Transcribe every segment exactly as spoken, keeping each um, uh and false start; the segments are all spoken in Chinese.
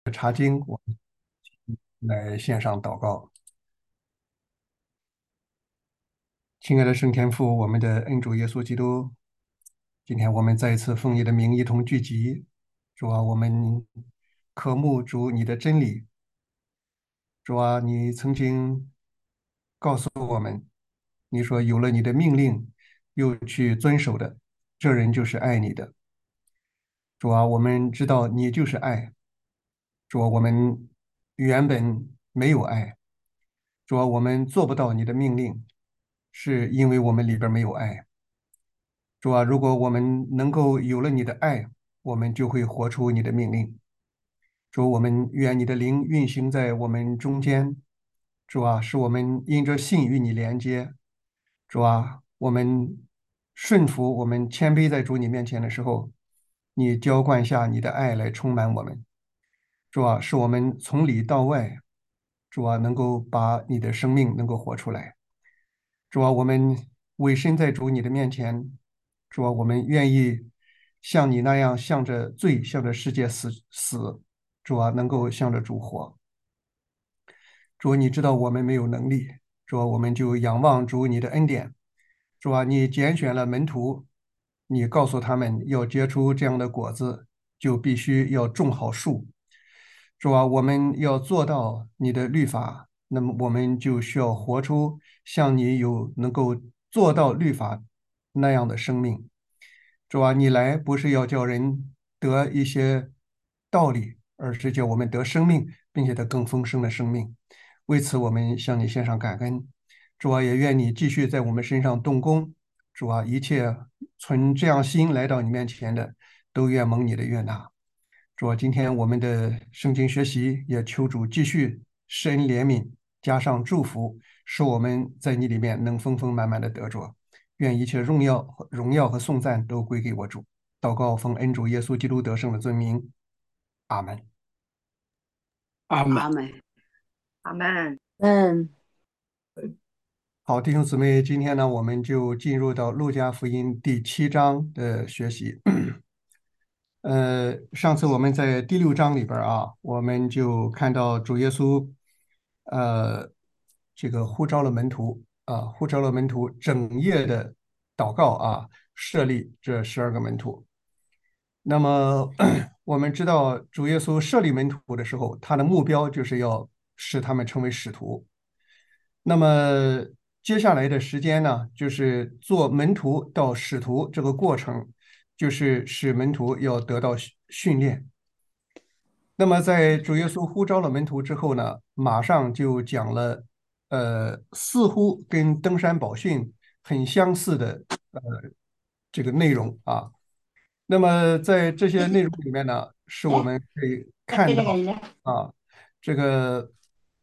查经，我们来线上祷告。亲爱的圣天父，我们的恩主耶稣基督，今天我们再一次奉你的名一同聚集。主啊，我们渴慕主你的真理。主啊，你曾经告诉我们，你说有了你的命令，又去遵守的，这人就是爱你的。主啊，我们知道你就是爱。主啊，我们原本没有爱。主啊，我们做不到你的命令，是因为我们里边没有爱。主啊，如果我们能够有了你的爱，我们就会活出你的命令。主，我们愿你的灵运行在我们中间。主啊，使我们因着信与你连接。主啊，我们顺服，我们谦卑在主你面前的时候，你浇灌下你的爱来充满我们。主啊，使我们从里到外，主啊，能够把你的生命能够活出来。主啊，我们委身在主你的面前。主啊，我们愿意像你那样，向着罪，向着世界死死。主啊，能够向着主活。主，你知道我们没有能力。主啊，我们就仰望主你的恩典。主啊，你拣选了门徒，你告诉他们要结出这样的果子，就必须要种好树。主啊，我们要做到你的律法，那么我们就需要活出像你有能够做到律法那样的生命。主啊，你来不是要叫人得一些道理，而是叫我们得生命，并且得更丰盛的生命。为此，我们向你献上感恩。主啊，也愿你继续在我们身上动工。主啊，一切存这样心来到你面前的，都愿蒙你的悦纳。主啊，今天我们的圣经学习也求主继续施恩怜悯，加上祝福，使我们在你里面能丰丰满满的得着。愿一切荣耀、荣耀和颂赞都归给我主。祷告奉恩主耶稣基督得胜的尊名，阿门。 阿门。 阿门，阿门。 嗯， 好，弟兄姊妹，今天呢，我们就进入到路加福音第七章的学习。呃，上次我们在第六章里边儿啊，我们就看到主耶稣，呃，这个呼召了门徒啊，呼召了门徒整夜的祷告啊，设立这十二个门徒。那么我们知道，主耶稣设立门徒的时候，他的目标就是要使他们成为使徒。那么接下来的时间呢，就是做门徒到使徒这个过程，就是使门徒要得到训训练。那么在主耶稣呼召了门徒之后呢，马上就讲了，呃，似乎跟登山宝训很相似的呃这个内容啊。那么在这些内容里面呢，是我们可以看到啊，这个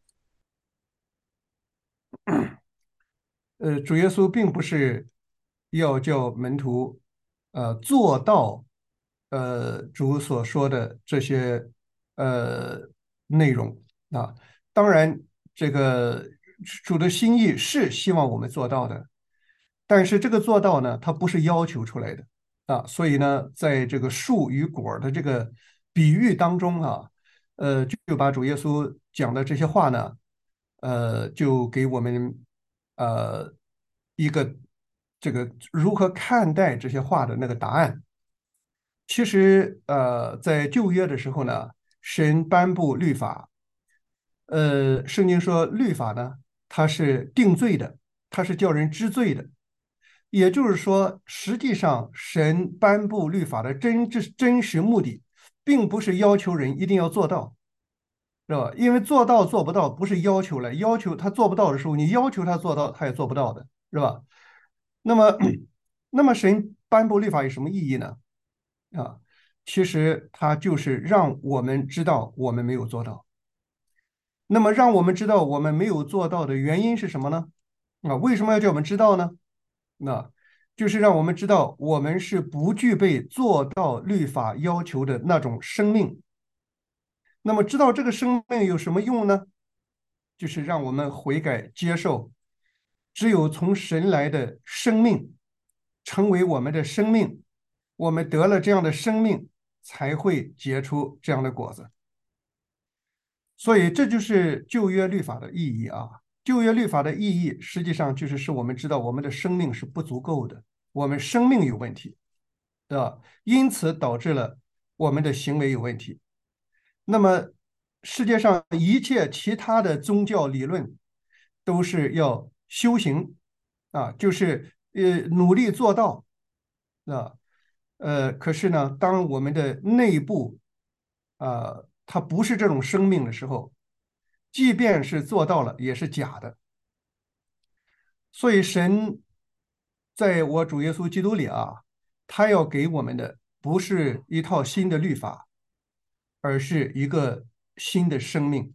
呃，主耶稣并不是要叫门徒呃做到呃主所说的这些呃内容啊。当然，这个主的心意是希望我们做到的，但是这个做到呢，它不是要求出来的啊。所以呢，在这个树与果儿的这个比喻当中啊，呃，就就把主耶稣讲的这些话呢。呃，就给我们呃一个这个如何看待这些话的那个答案。其实呃，在旧约的时候呢，神颁布律法，呃，圣经说律法呢，它是定罪的，它是叫人知罪的。也就是说，实际上神颁布律法的真真真实目的，并不是要求人一定要做到。是吧？因为做到做不到不是要求来，要求他做不到的时候，你要求他做到，他也做不到的，是吧？那么，那么神颁布律法有什么意义呢？啊，其实他就是让我们知道我们没有做到。那么，让我们知道我们没有做到的原因是什么呢？啊，为什么要叫我们知道呢？那就是让我们知道我们是不具备做到律法要求的那种生命。那么，知道这个生命有什么用呢？就是让我们悔改接受，只有从神来的生命成为我们的生命，我们得了这样的生命，才会结出这样的果子。 所以这就是旧约律法的意义啊。旧约律法的意义实际上就是使我们知道我们的生命是不足够的，我们生命有问题，对吧？因此导致了我们的行为有问题。那么世界上一切其他的宗教理论都是要修行啊，就是呃努力做到啊，呃，可是呢，当我们的内部啊，它不是这种生命的时候，即便是做到了，也是假的。所以神在我主耶稣基督里啊，他要给我们的不是一套新的律法，而是一个新的生命。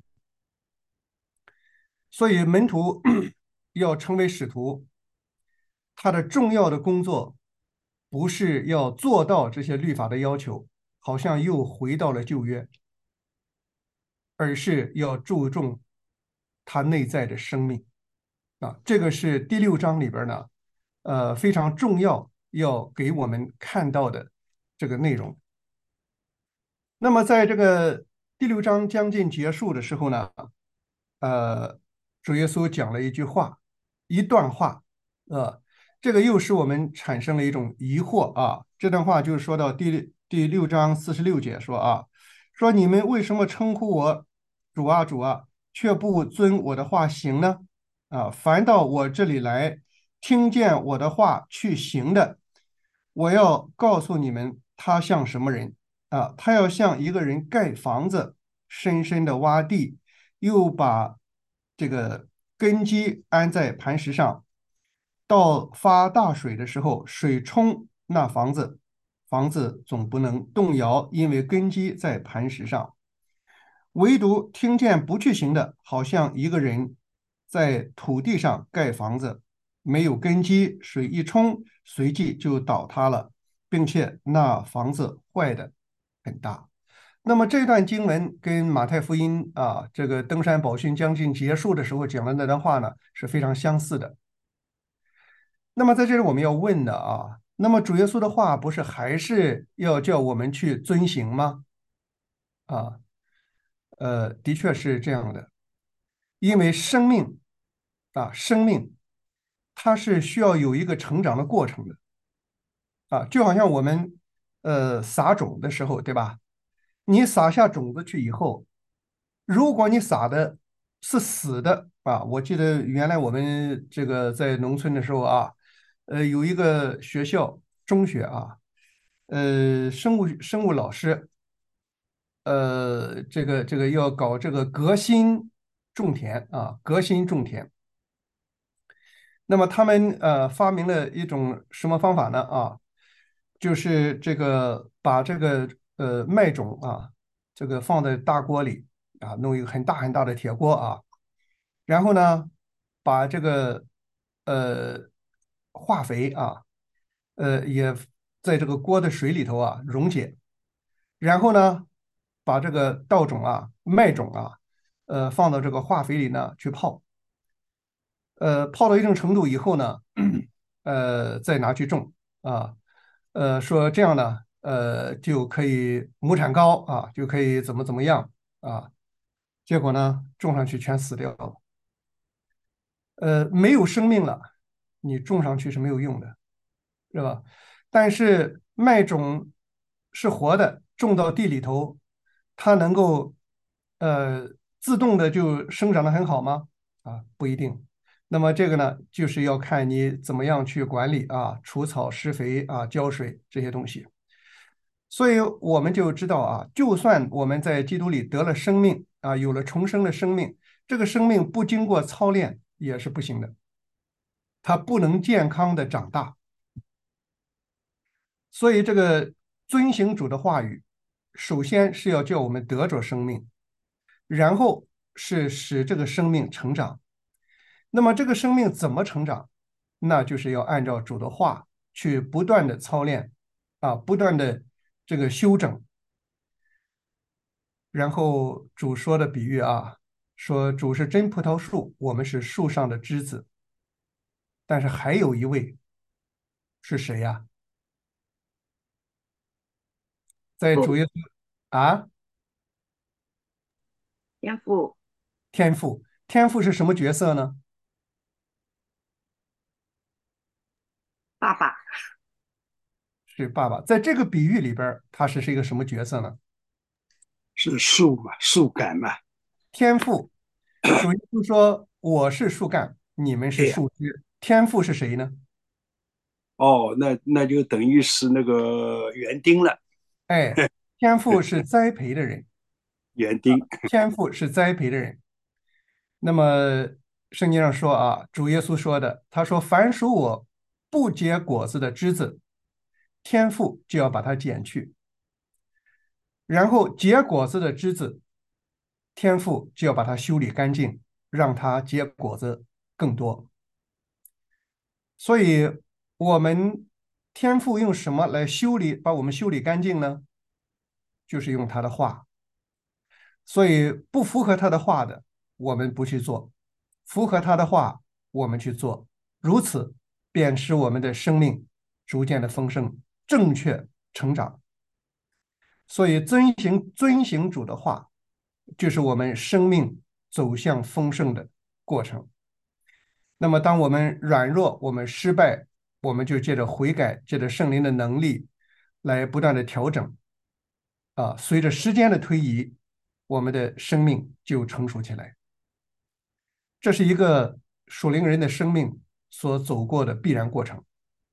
所以门徒要成为使徒，他的重要的工作不是要做到这些律法的要求，好像又回到了旧约，而是要注重他内在的生命啊。这个是第六章里边呢，呃，非常重要要给我们看到的这个内容。那么在这个第六章将近结束的时候呢，呃，主耶稣讲了一句话，一段话，呃，这个又使我们产生了一种疑惑啊。这段话就是说到第第六章四十六节说啊，说你们为什么称呼我主啊主啊，却不遵我的话行呢？啊，凡到我这里来，听见我的话去行的，我要告诉你们，他像什么人啊？他要像一个人盖房子，深深的挖地，又把这个根基安在磐石上，到发大水的时候，水冲那房子，房子总不能动摇，因为根基在磐石上。唯独听见不去行的，好像一个人在土地上盖房子，没有根基，水一冲，随即就倒塌了，并且那房子坏的很大。那么这段经文跟马太福音啊，这个登山宝训将近结束的时候讲的那段话呢，是非常相似的。那么在这里我们要问的啊，那么主耶稣的话不是还是要叫我们去遵行吗？啊，呃，的确是这样的，因为生命啊，生命它是需要有一个成长的过程的啊，就好像我们呃撒种的时候，对吧？你撒下种子去以后，如果你撒的是死的啊，我记得原来我们这个在农村的时候啊，呃，有一个学校中学啊，呃，生物生物老师，呃，这个这个要搞这个革新种田啊，革新种田。那么他们呃发明了一种什么方法呢？啊，就是这个把这个呃麦种啊，这个放在大锅里啊，弄一个很大很大的铁锅啊，然后呢，把这个呃化肥啊，呃也在这个锅的水里头啊溶解，然后呢，把这个稻种啊、麦种啊，呃放到这个化肥里呢去泡。呃，泡到一定程度以后呢，呃，再拿去种啊，呃，说这样呢，呃，就可以亩产高啊，就可以怎么怎么样啊，结果呢，种上去全死掉了，呃，没有生命了，你种上去是没有用的，是吧？但是麦种是活的，种到地里头，它能够呃自动的就生长得很好吗？啊，不一定。那么这个呢，就是要看你怎么样去管理啊，除草、施肥啊、浇水这些东西。所以我们就知道啊，就算我们在基督里得了生命啊，有了重生的生命，这个生命不经过操练也是不行的，它不能健康的长大。所以这个遵行主的话语，首先是要叫我们得着生命，然后是使这个生命成长。那么这个生命怎么成长？那就是要按照主的话去不断的操练啊，不断的这个修整。然后主说的比喻啊，说主是真葡萄树，我们是树上的枝子。但是还有一位是谁呀？在主耶稣啊， 天父， 天父，天父是什么角色呢？ 爸爸， 是爸爸。在这个比喻里边儿，他是是一个什么角色呢？ 是树嘛，树干嘛。 天父，主耶稣说：“我是树干，你们是对呀， 树枝。”天父是谁呢？ 哦，那那就等于是那个园丁了。 哎，天父是栽培的人， 园丁。 天父是栽培的人。那么圣经上说啊，主耶稣说的，他说：“凡属我不结果子的枝子，天父就要把它剪去；然后结果子的枝子，天父就要把它修理干净，让它结果子更多。”所以，我们天父用什么来修理，把我们修理干净呢？就是用他的话。所以，不符合他的话的，我们不去做；符合他的话，我们去做。如此，便使我们的生命逐渐的丰盛、正确成长。所以，遵行遵行主的话，就是我们生命走向丰盛的过程。那么，当我们软弱、我们失败，我们就借着悔改，借着圣灵的能力，来不断的调整。啊，随着时间的推移，我们的生命就成熟起来。这是一个属灵人的生命所走过的必然过程。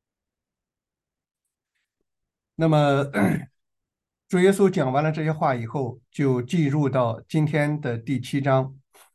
那么，主耶稣讲完了这些话以后，就进入到今天的第七章。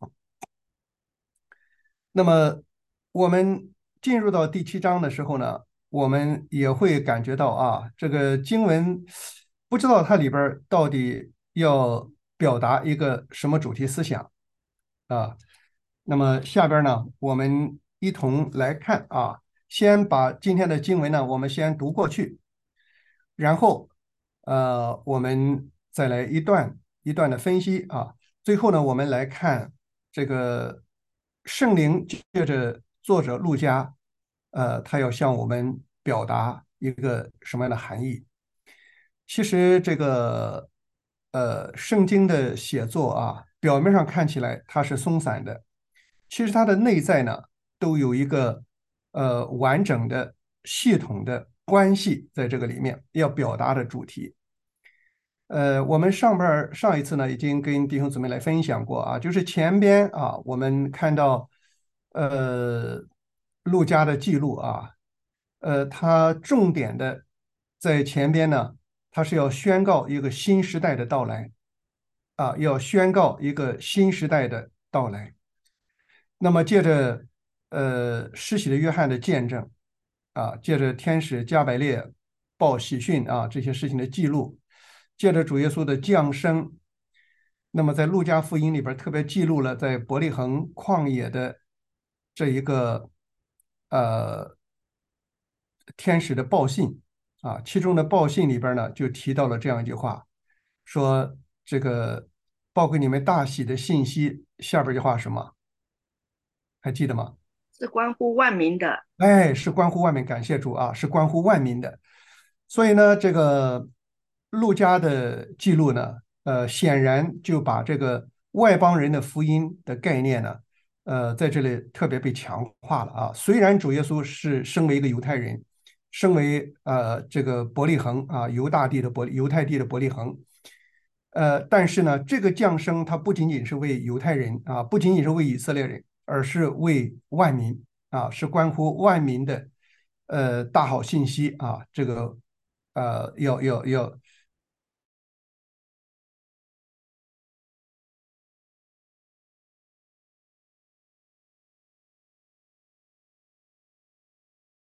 那么，我们进入到第七章的时候呢，我们也会感觉到啊，这个经文不知道它里边儿到底要表达一个什么主题思想啊。那么下边呢，我们一同来看啊，先把今天的经文呢，我们先读过去，然后呃，我们再来一段一段的分析啊。最后呢，我们来看这个圣灵借着作者路加，呃，他要向我们表达一个什么样的含义？其实这个呃，圣经的写作啊，表面上看起来它是松散的，其实它的内在呢，都有一个呃完整的、系统的关系在这个里面要表达的主题。呃，我们上边儿上一次呢，已经跟弟兄姊妹来分享过啊，就是前边啊，我们看到呃路加的记录啊，呃，他重点的在前边呢，他是要宣告一个新时代的到来啊，要宣告一个新时代的到来。那么借着呃施洗的约翰的见证啊，借着天使加百列报喜讯啊这些事情的记录，借着主耶稣的降生，那么在路加福音里边特别记录了在伯利恒旷野的这一个呃天使的报信啊，其中的报信里边呢就提到了这样一句话，说这个报给你们大喜的信息，下边这句话是什么？还记得吗？ 是关乎万民的。 哎，是关乎万民，感谢主啊，是关乎万民的。所以呢，这个路加的记录呢，呃，显然就把这个外邦人的福音的概念呢，呃，在这里特别被强化了啊。虽然主耶稣是身为一个犹太人，身为呃这个伯利恒啊，犹大地的伯犹太地的伯利恒，呃，但是呢，这个降生它不仅仅是为犹太人啊，不仅仅是为以色列人，而是为万民啊，是关乎万民的呃大好信息啊，这个呃要要要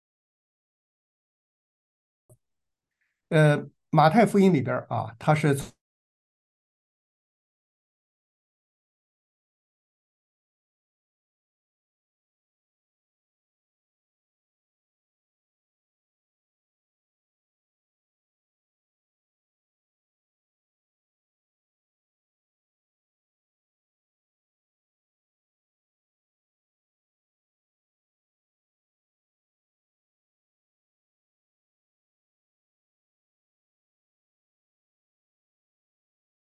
呃马太福音里边啊，它是